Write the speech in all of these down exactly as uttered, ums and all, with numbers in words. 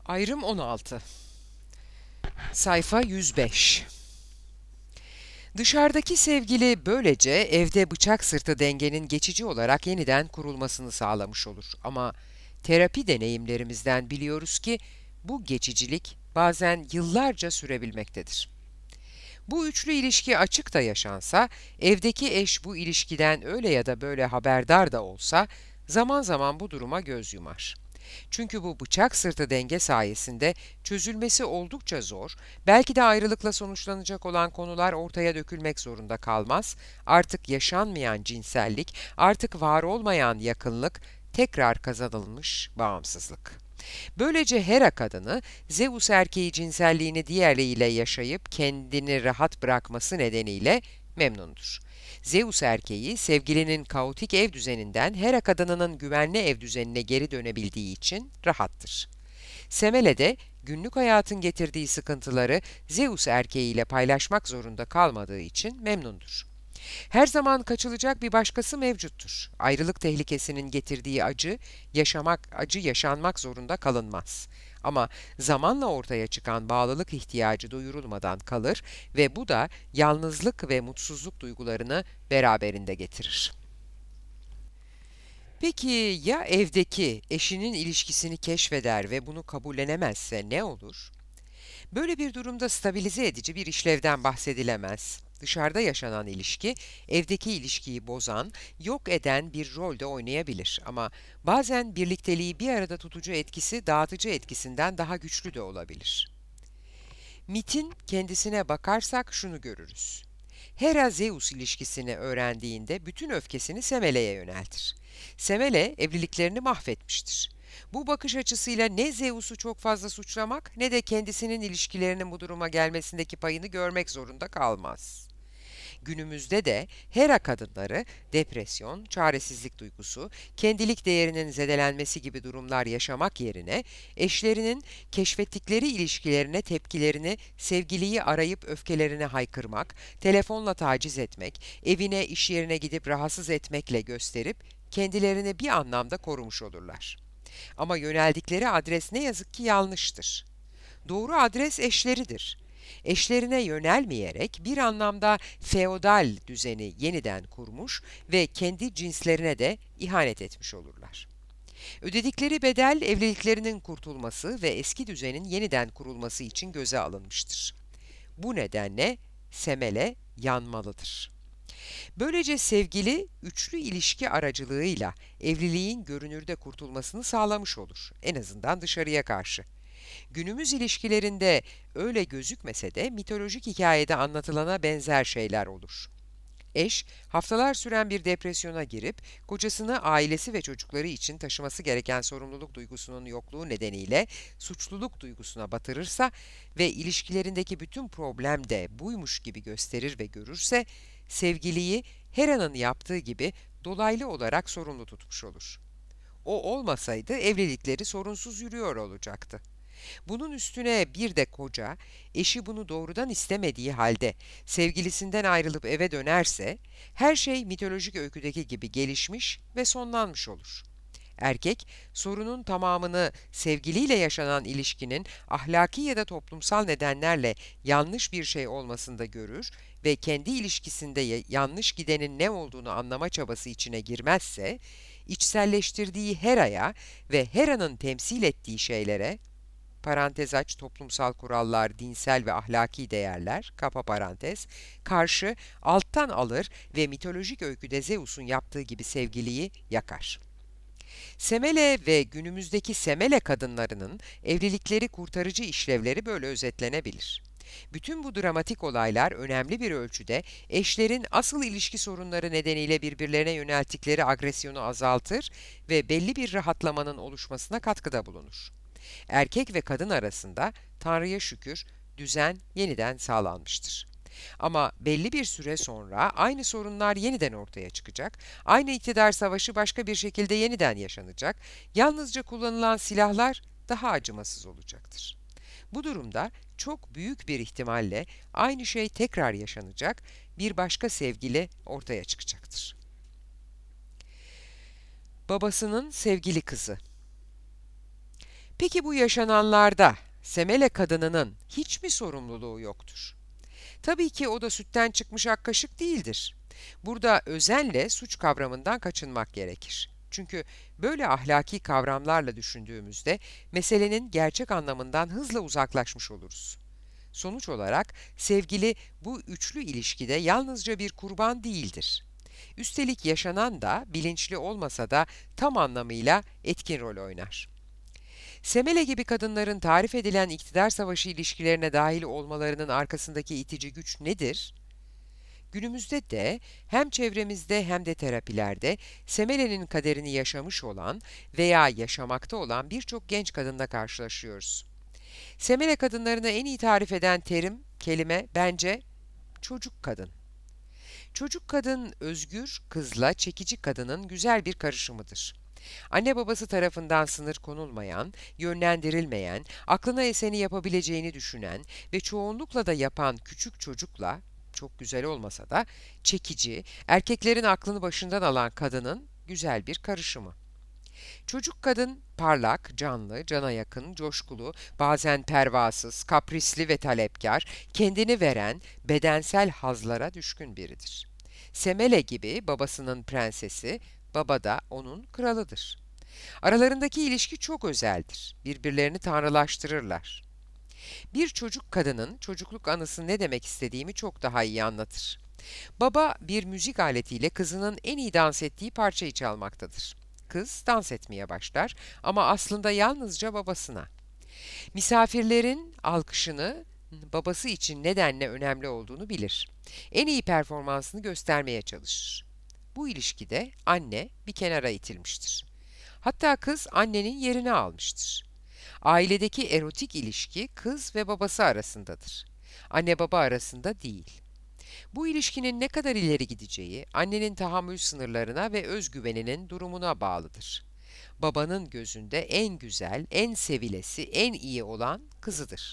Ayrım on altı. Sayfa yüz beş. Dışarıdaki sevgili böylece evde bıçak sırtı dengenin geçici olarak yeniden kurulmasını sağlamış olur. Ama terapi deneyimlerimizden biliyoruz ki bu geçicilik bazen yıllarca sürebilmektedir. Bu üçlü ilişki açık da yaşansa, evdeki eş bu ilişkiden öyle ya da böyle haberdar da olsa, zaman zaman bu duruma göz yumar. Çünkü bu bıçak sırtı denge sayesinde çözülmesi oldukça zor, belki de ayrılıkla sonuçlanacak olan konular ortaya dökülmek zorunda kalmaz, artık yaşanmayan cinsellik, artık var olmayan yakınlık, tekrar kazanılmış bağımsızlık. Böylece Hera kadını, Zeus erkeği cinselliğini diğerleriyle yaşayıp kendini rahat bırakması nedeniyle memnundur. Zeus erkeği, sevgilinin kaotik ev düzeninden Hera kadınının güvenli ev düzenine geri dönebildiği için rahattır. Semele de günlük hayatın getirdiği sıkıntıları Zeus erkeğiyle paylaşmak zorunda kalmadığı için memnundur. Her zaman kaçılacak bir başkası mevcuttur. Ayrılık tehlikesinin getirdiği acı, yaşamak, acı yaşanmak zorunda kalınmaz. Ama zamanla ortaya çıkan bağlılık ihtiyacı doyurulmadan kalır ve bu da yalnızlık ve mutsuzluk duygularını beraberinde getirir. Peki ya evdeki eşinin ilişkisini keşfeder ve bunu kabullenemezse ne olur? Böyle bir durumda stabilize edici bir işlevden bahsedilemez. Dışarıda yaşanan ilişki, evdeki ilişkiyi bozan, yok eden bir rol de oynayabilir. Ama bazen birlikteliği bir arada tutucu etkisi, dağıtıcı etkisinden daha güçlü de olabilir. Mit'in kendisine bakarsak şunu görürüz. Hera-Zeus ilişkisini öğrendiğinde bütün öfkesini Semele'ye yöneltir. Semele evliliklerini mahvetmiştir. Bu bakış açısıyla ne Zeus'u çok fazla suçlamak ne de kendisinin ilişkilerinin bu duruma gelmesindeki payını görmek zorunda kalmaz. Günümüzde de Hera kadınları depresyon, çaresizlik duygusu, kendilik değerinin zedelenmesi gibi durumlar yaşamak yerine eşlerinin keşfettikleri ilişkilerine tepkilerini sevgiliyi arayıp öfkelerine haykırmak, telefonla taciz etmek, evine iş yerine gidip rahatsız etmekle gösterip kendilerini bir anlamda korumuş olurlar. Ama yöneldikleri adres ne yazık ki yanlıştır. Doğru adres eşleridir. Eşlerine yönelmeyerek bir anlamda feodal düzeni yeniden kurmuş ve kendi cinslerine de ihanet etmiş olurlar. Ödedikleri bedel evliliklerinin kurtulması ve eski düzenin yeniden kurulması için göze alınmıştır. Bu nedenle Semele yanmalıdır. Böylece sevgili üçlü ilişki aracılığıyla evliliğin görünürde kurtulmasını sağlamış olur. En azından dışarıya karşı. Günümüz ilişkilerinde öyle gözükmese de mitolojik hikayede anlatılana benzer şeyler olur. Eş, haftalar süren bir depresyona girip, kocasını ailesi ve çocukları için taşıması gereken sorumluluk duygusunun yokluğu nedeniyle suçluluk duygusuna batırırsa ve ilişkilerindeki bütün problem de buymuş gibi gösterir ve görürse, sevgiliyi Hera'nın yaptığı gibi dolaylı olarak sorumlu tutmuş olur. O olmasaydı evlilikleri sorunsuz yürüyor olacaktı. Bunun üstüne bir de koca, eşi bunu doğrudan istemediği halde sevgilisinden ayrılıp eve dönerse, her şey mitolojik öyküdeki gibi gelişmiş ve sonlanmış olur. Erkek, sorunun tamamını sevgiliyle yaşanan ilişkinin ahlaki ya da toplumsal nedenlerle yanlış bir şey olmasında görür ve kendi ilişkisinde ya- yanlış gidenin ne olduğunu anlama çabası içine girmezse, içselleştirdiği Hera'ya ve Hera'nın temsil ettiği şeylere, parantez aç toplumsal kurallar, dinsel ve ahlaki değerler, kapa parantez, karşı alttan alır ve mitolojik öyküde Zeus'un yaptığı gibi sevgiliyi yakar. Semele ve günümüzdeki Semele kadınlarının evlilikleri kurtarıcı işlevleri böyle özetlenebilir. Bütün bu dramatik olaylar önemli bir ölçüde eşlerin asıl ilişki sorunları nedeniyle birbirlerine yönelttikleri agresyonu azaltır ve belli bir rahatlamanın oluşmasına katkıda bulunur. Erkek ve kadın arasında Tanrı'ya şükür düzen yeniden sağlanmıştır. Ama belli bir süre sonra aynı sorunlar yeniden ortaya çıkacak, aynı iktidar savaşı başka bir şekilde yeniden yaşanacak, yalnızca kullanılan silahlar daha acımasız olacaktır. Bu durumda çok büyük bir ihtimalle aynı şey tekrar yaşanacak, bir başka sevgili ortaya çıkacaktır. Babasının sevgili kızı. Peki bu yaşananlarda Semele kadınının hiç mi sorumluluğu yoktur? Tabii ki o da sütten çıkmış ak kaşık değildir. Burada özenle suç kavramından kaçınmak gerekir. Çünkü böyle ahlaki kavramlarla düşündüğümüzde meselenin gerçek anlamından hızla uzaklaşmış oluruz. Sonuç olarak sevgili bu üçlü ilişkide yalnızca bir kurban değildir. Üstelik yaşanan da bilinçli olmasa da tam anlamıyla etkin rol oynar. Semele gibi kadınların tarif edilen iktidar savaşı ilişkilerine dahil olmalarının arkasındaki itici güç nedir? Günümüzde de hem çevremizde hem de terapilerde Semele'nin kaderini yaşamış olan veya yaşamakta olan birçok genç kadınla karşılaşıyoruz. Semele kadınlarını en iyi tarif eden terim, kelime bence çocuk kadın. Çocuk kadın özgür, kızla çekici kadının güzel bir karışımıdır. Anne babası tarafından sınır konulmayan, yönlendirilmeyen, aklına eseni yapabileceğini düşünen ve çoğunlukla da yapan küçük çocukla, çok güzel olmasa da çekici, erkeklerin aklını başından alan kadının güzel bir karışımı. Çocuk kadın parlak, canlı, cana yakın, coşkulu, bazen pervasız, kaprisli ve talepkar, kendini veren, bedensel hazlara düşkün biridir. Semele gibi babasının prensesi, baba da onun kralıdır. Aralarındaki ilişki çok özeldir. Birbirlerini tanrılaştırırlar. Bir çocuk kadının çocukluk anısı ne demek istediğimi çok daha iyi anlatır. Baba bir müzik aletiyle kızının en iyi dans ettiği parçayı çalmaktadır. Kız dans etmeye başlar ama aslında yalnızca babasına. Misafirlerin alkışını babası için nedenle önemli olduğunu bilir. En iyi performansını göstermeye çalışır. Bu ilişkide anne bir kenara itilmiştir. Hatta kız annenin yerini almıştır. Ailedeki erotik ilişki kız ve babası arasındadır. Anne baba arasında değil. Bu ilişkinin ne kadar ileri gideceği, annenin tahammül sınırlarına ve özgüveninin durumuna bağlıdır. Babanın gözünde en güzel, en sevilesi, en iyi olan kızıdır.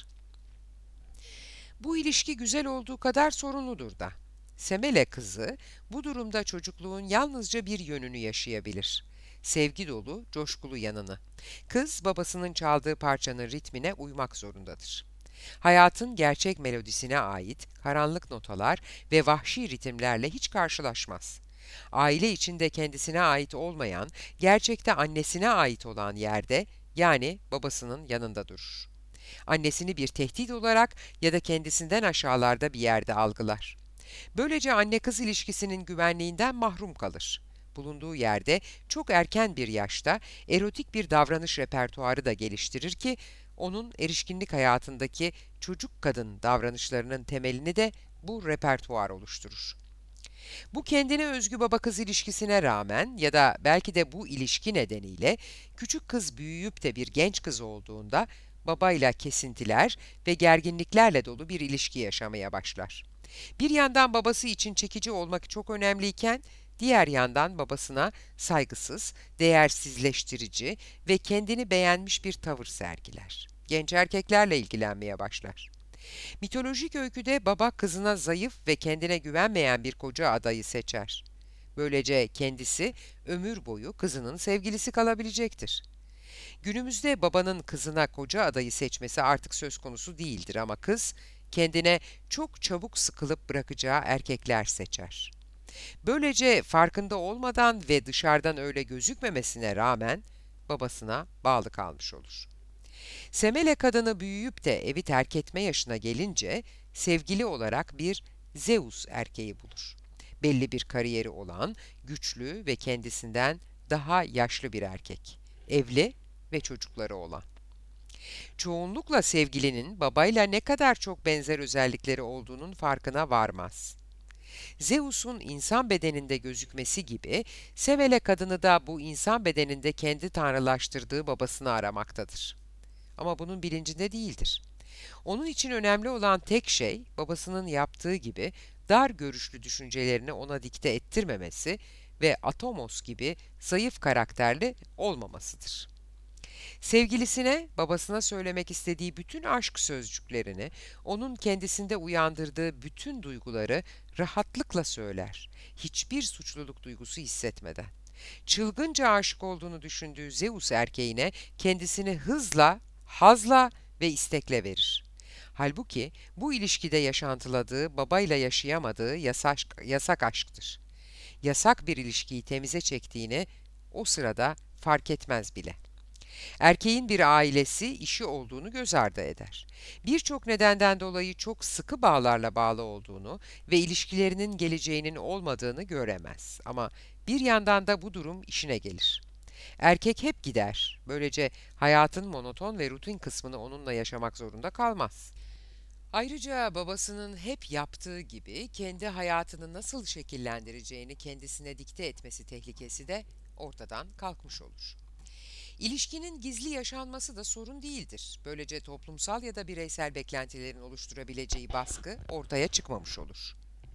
Bu ilişki güzel olduğu kadar sorunludur da. Semele kızı bu durumda çocukluğun yalnızca bir yönünü yaşayabilir. Sevgi dolu, coşkulu yanını. Kız babasının çaldığı parçanın ritmine uymak zorundadır. Hayatın gerçek melodisine ait karanlık notalar ve vahşi ritimlerle hiç karşılaşmaz. Aile içinde kendisine ait olmayan, gerçekte annesine ait olan yerde, yani babasının yanında durur. Annesini bir tehdit olarak ya da kendisinden aşağılarda bir yerde algılar. Böylece anne-kız ilişkisinin güvenliğinden mahrum kalır. Bulunduğu yerde çok erken bir yaşta erotik bir davranış repertuarı da geliştirir ki onun erişkinlik hayatındaki çocuk kadın davranışlarının temelini de bu repertuar oluşturur. Bu kendine özgü baba-kız ilişkisine rağmen ya da belki de bu ilişki nedeniyle küçük kız büyüyüp de bir genç kız olduğunda babayla kesintiler ve gerginliklerle dolu bir ilişki yaşamaya başlar. Bir yandan babası için çekici olmak çok önemliyken, diğer yandan babasına saygısız, değersizleştirici ve kendini beğenmiş bir tavır sergiler. Genç erkeklerle ilgilenmeye başlar. Mitolojik öyküde baba kızına zayıf ve kendine güvenmeyen bir koca adayı seçer. Böylece kendisi ömür boyu kızının sevgilisi kalabilecektir. Günümüzde babanın kızına koca adayı seçmesi artık söz konusu değildir ama kız kendine çok çabuk sıkılıp bırakacağı erkekler seçer. Böylece farkında olmadan ve dışarıdan öyle gözükmemesine rağmen babasına bağlı kalmış olur. Semele kadını büyüyüp de evi terk etme yaşına gelince sevgili olarak bir Zeus erkeği bulur. Belli bir kariyeri olan, güçlü ve kendisinden daha yaşlı bir erkek. Evli ve çocukları olan. Çoğunlukla sevgilinin babayla ne kadar çok benzer özellikleri olduğunun farkına varmaz. Zeus'un insan bedeninde gözükmesi gibi Semele kadını da bu insan bedeninde kendi tanrılaştırdığı babasını aramaktadır. Ama bunun bilincinde değildir. Onun için önemli olan tek şey babasının yaptığı gibi dar görüşlü düşüncelerini ona dikte ettirmemesi ve Atomos gibi zayıf karakterli olmamasıdır. Sevgilisine, babasına söylemek istediği bütün aşk sözcüklerini, onun kendisinde uyandırdığı bütün duyguları rahatlıkla söyler, hiçbir suçluluk duygusu hissetmeden. Çılgınca aşık olduğunu düşündüğü Zeus erkeğine kendisini hızla, hazla ve istekle verir. Halbuki bu ilişkide yaşantıladığı, babayla yaşayamadığı yasak, yasak aşktır. Yasak bir ilişkiyi temize çektiğini o sırada fark etmez bile. Erkeğin bir ailesi, işi olduğunu göz ardı eder. Birçok nedenden dolayı çok sıkı bağlarla bağlı olduğunu ve ilişkilerinin geleceğinin olmadığını göremez. Ama bir yandan da bu durum işine gelir. Erkek hep gider. Böylece hayatın monoton ve rutin kısmını onunla yaşamak zorunda kalmaz. Ayrıca babasının hep yaptığı gibi kendi hayatını nasıl şekillendireceğini kendisine dikte etmesi tehlikesi de ortadan kalkmış olur. İlişkinin gizli yaşanması da sorun değildir. Böylece toplumsal ya da bireysel beklentilerin oluşturabileceği baskı ortaya çıkmamış olur.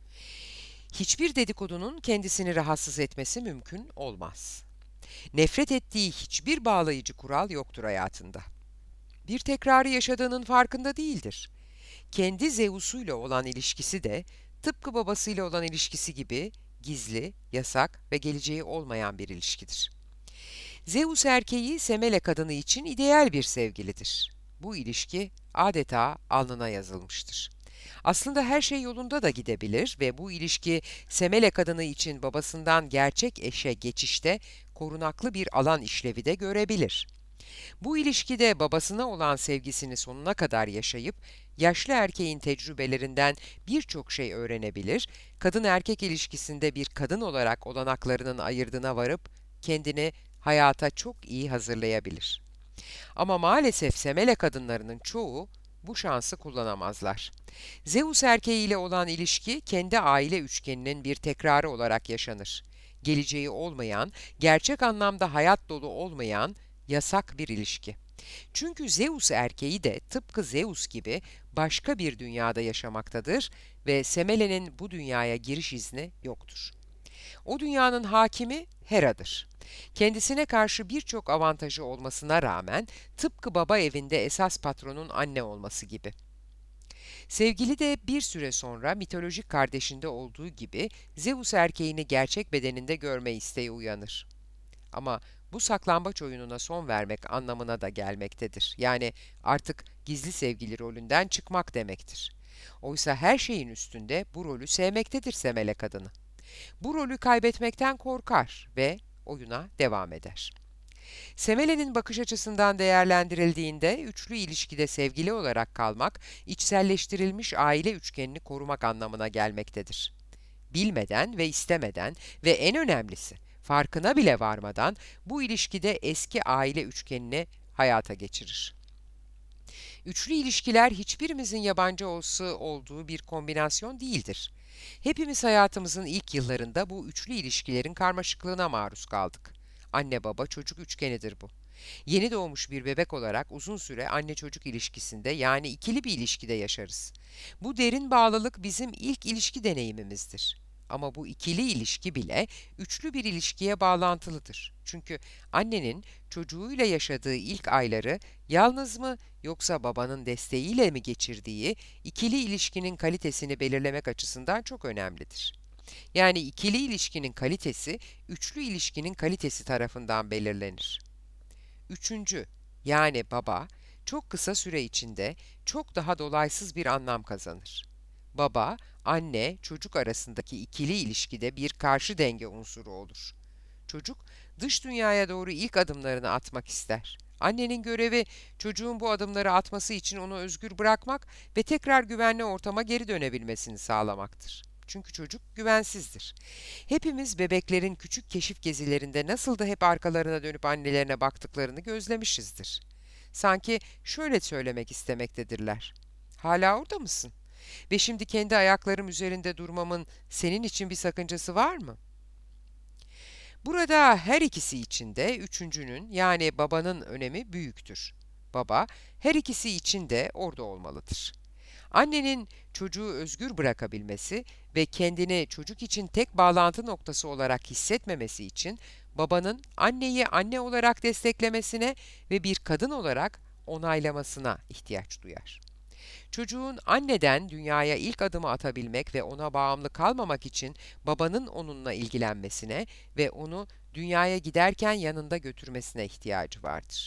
Hiçbir dedikodunun kendisini rahatsız etmesi mümkün olmaz. Nefret ettiği hiçbir bağlayıcı kural yoktur hayatında. Bir tekrarı yaşadığının farkında değildir. Kendi Zeus'uyla olan ilişkisi de tıpkı babasıyla olan ilişkisi gibi gizli, yasak ve geleceği olmayan bir ilişkidir. Zeus erkeği Semele kadını için ideal bir sevgilidir. Bu ilişki adeta alnına yazılmıştır. Aslında her şey yolunda da gidebilir ve bu ilişki Semele kadını için babasından gerçek eşe geçişte korunaklı bir alan işlevi de görebilir. Bu ilişkide babasına olan sevgisini sonuna kadar yaşayıp, yaşlı erkeğin tecrübelerinden birçok şey öğrenebilir, kadın-erkek ilişkisinde bir kadın olarak olanaklarının ayırdına varıp, kendini hayata çok iyi hazırlayabilir. Ama maalesef Semele kadınlarının çoğu bu şansı kullanamazlar. Zeus erkeğiyle olan ilişki kendi aile üçgeninin bir tekrarı olarak yaşanır. Geleceği olmayan, gerçek anlamda hayat dolu olmayan, yasak bir ilişki. Çünkü Zeus erkeği de tıpkı Zeus gibi başka bir dünyada yaşamaktadır ve Semele'nin bu dünyaya giriş izni yoktur. O dünyanın hakimi Hera'dır. Kendisine karşı birçok avantajı olmasına rağmen tıpkı baba evinde esas patronun anne olması gibi. Sevgili de bir süre sonra mitolojik kardeşinde olduğu gibi Zeus erkeğini gerçek bedeninde görme isteği uyanır. Ama bu saklambaç oyununa son vermek anlamına da gelmektedir. Yani artık gizli sevgili rolünden çıkmak demektir. Oysa her şeyin üstünde bu rolü sevmektedir Semele kadını. Bu rolü kaybetmekten korkar ve oyuna devam eder. Semele'nin bakış açısından değerlendirildiğinde üçlü ilişkide sevgili olarak kalmak, içselleştirilmiş aile üçgenini korumak anlamına gelmektedir. Bilmeden ve istemeden ve en önemlisi farkına bile varmadan bu ilişkide eski aile üçgenini hayata geçirir. Üçlü ilişkiler hiçbirimizin yabancı olsa olduğu bir kombinasyon değildir. Hepimiz hayatımızın ilk yıllarında bu üçlü ilişkilerin karmaşıklığına maruz kaldık. Anne baba çocuk üçgenidir bu. Yeni doğmuş bir bebek olarak uzun süre anne çocuk ilişkisinde yani ikili bir ilişkide yaşarız. Bu derin bağlılık bizim ilk ilişki deneyimimizdir. Ama bu ikili ilişki bile üçlü bir ilişkiye bağlantılıdır. Çünkü annenin çocuğuyla yaşadığı ilk ayları yalnız mı yoksa babanın desteğiyle mi geçirdiği ikili ilişkinin kalitesini belirlemek açısından çok önemlidir. Yani ikili ilişkinin kalitesi üçlü ilişkinin kalitesi tarafından belirlenir. Üçüncü, yani baba, çok kısa süre içinde çok daha dolaysız bir anlam kazanır. Baba, anne, çocuk arasındaki ikili ilişkide bir karşı denge unsuru olur. Çocuk, dış dünyaya doğru ilk adımlarını atmak ister. Annenin görevi çocuğun bu adımları atması için onu özgür bırakmak ve tekrar güvenli ortama geri dönebilmesini sağlamaktır. Çünkü çocuk güvensizdir. Hepimiz bebeklerin küçük keşif gezilerinde nasıl da hep arkalarına dönüp annelerine baktıklarını gözlemişizdir. Sanki şöyle söylemek istemektedirler. Hala orada mısın? Ve şimdi kendi ayaklarım üzerinde durmamın senin için bir sakıncası var mı? Burada her ikisi için de üçüncünün yani babanın önemi büyüktür. Baba her ikisi için de orada olmalıdır. Annenin çocuğu özgür bırakabilmesi ve kendini çocuk için tek bağlantı noktası olarak hissetmemesi için babanın anneyi anne olarak desteklemesine ve bir kadın olarak onaylamasına ihtiyaç duyar. Çocuğun anneden dünyaya ilk adımı atabilmek ve ona bağımlı kalmamak için babanın onunla ilgilenmesine ve onu dünyaya giderken yanında götürmesine ihtiyacı vardır.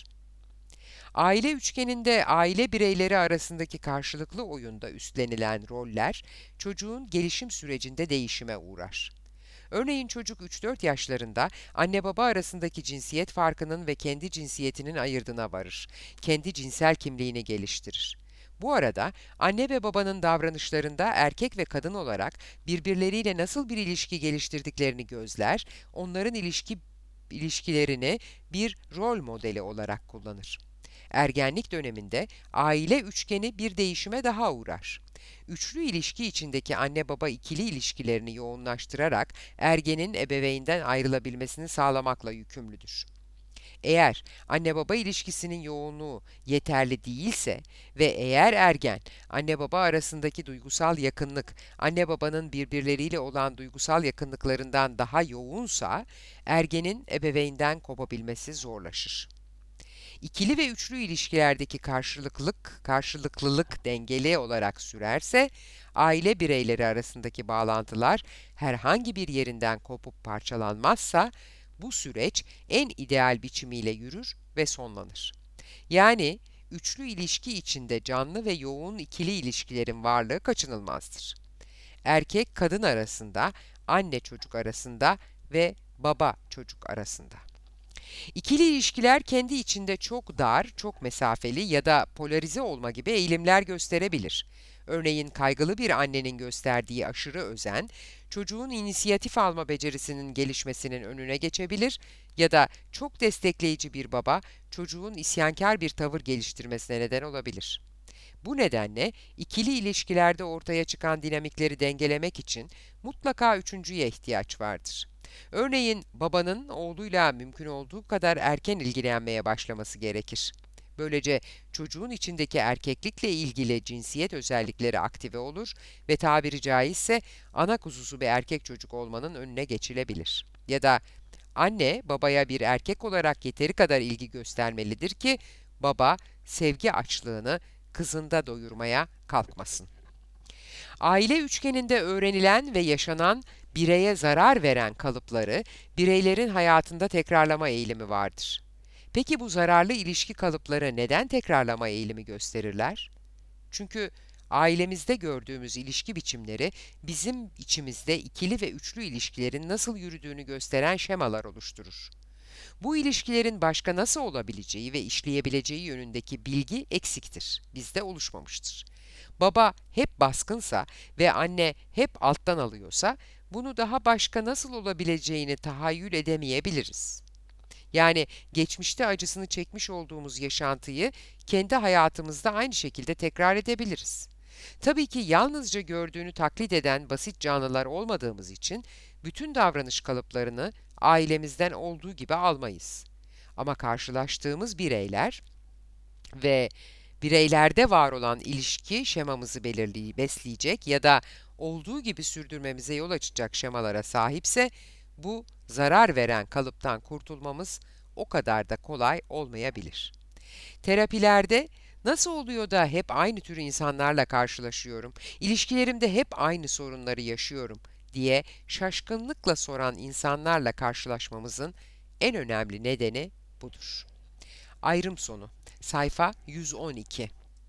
Aile üçgeninde aile bireyleri arasındaki karşılıklı oyunda üstlenilen roller çocuğun gelişim sürecinde değişime uğrar. Örneğin çocuk üç dört yaşlarında anne baba arasındaki cinsiyet farkının ve kendi cinsiyetinin ayırdına varır. Kendi cinsel kimliğini geliştirir. Bu arada anne ve babanın davranışlarında erkek ve kadın olarak birbirleriyle nasıl bir ilişki geliştirdiklerini gözler, onların ilişki ilişkilerini bir rol modeli olarak kullanır. Ergenlik döneminde aile üçgeni bir değişime daha uğrar. Üçlü ilişki içindeki anne-baba ikili ilişkilerini yoğunlaştırarak ergenin ebeveynden ayrılabilmesini sağlamakla yükümlüdür. Eğer anne-baba ilişkisinin yoğunluğu yeterli değilse ve eğer ergen anne-baba arasındaki duygusal yakınlık anne-babanın birbirleriyle olan duygusal yakınlıklarından daha yoğunsa ergenin ebeveynden kopabilmesi zorlaşır. İkili ve üçlü ilişkilerdeki karşılıklılık, karşılıklılık dengeli olarak sürerse, aile bireyleri arasındaki bağlantılar herhangi bir yerinden kopup parçalanmazsa, bu süreç en ideal biçimiyle yürür ve sonlanır. Yani, üçlü ilişki içinde canlı ve yoğun ikili ilişkilerin varlığı kaçınılmazdır. Erkek kadın arasında, anne çocuk arasında ve baba çocuk arasında. İkili ilişkiler kendi içinde çok dar, çok mesafeli ya da polarize olma gibi eğilimler gösterebilir. Örneğin kaygılı bir annenin gösterdiği aşırı özen, çocuğun inisiyatif alma becerisinin gelişmesinin önüne geçebilir ya da çok destekleyici bir baba, çocuğun isyankar bir tavır geliştirmesine neden olabilir. Bu nedenle ikili ilişkilerde ortaya çıkan dinamikleri dengelemek için mutlaka üçüncüye ihtiyaç vardır. Örneğin babanın oğluyla mümkün olduğu kadar erken ilgilenmeye başlaması gerekir. Böylece çocuğun içindeki erkeklikle ilgili cinsiyet özellikleri aktive olur ve tabiri caizse ana kuzusu bir erkek çocuk olmanın önüne geçilebilir. Ya da anne babaya bir erkek olarak yeteri kadar ilgi göstermelidir ki baba sevgi açlığını kızında doyurmaya kalkmasın. Aile üçgeninde öğrenilen ve yaşanan bireye zarar veren kalıpları bireylerin hayatında tekrarlama eğilimi vardır. Peki bu zararlı ilişki kalıpları neden tekrarlama eğilimi gösterirler? Çünkü ailemizde gördüğümüz ilişki biçimleri bizim içimizde ikili ve üçlü ilişkilerin nasıl yürüdüğünü gösteren şemalar oluşturur. Bu ilişkilerin başka nasıl olabileceği ve işleyebileceği yönündeki bilgi eksiktir, bizde oluşmamıştır. Baba hep baskınsa ve anne hep alttan alıyorsa, bunu daha başka nasıl olabileceğini tahayyül edemeyebiliriz. Yani geçmişte acısını çekmiş olduğumuz yaşantıyı kendi hayatımızda aynı şekilde tekrar edebiliriz. Tabii ki yalnızca gördüğünü taklit eden basit canlılar olmadığımız için bütün davranış kalıplarını ailemizden olduğu gibi almayız. Ama karşılaştığımız bireyler ve bireylerde var olan ilişki şemamızı belirleyip besleyecek ya da olduğu gibi sürdürmemize yol açacak şemalara sahipse bu zarar veren kalıptan kurtulmamız o kadar da kolay olmayabilir. Terapilerde nasıl oluyor da hep aynı tür insanlarla karşılaşıyorum, ilişkilerimde hep aynı sorunları yaşıyorum diye şaşkınlıkla soran insanlarla karşılaşmamızın en önemli nedeni budur. Ayrım sonu. Sayfa yüz on iki.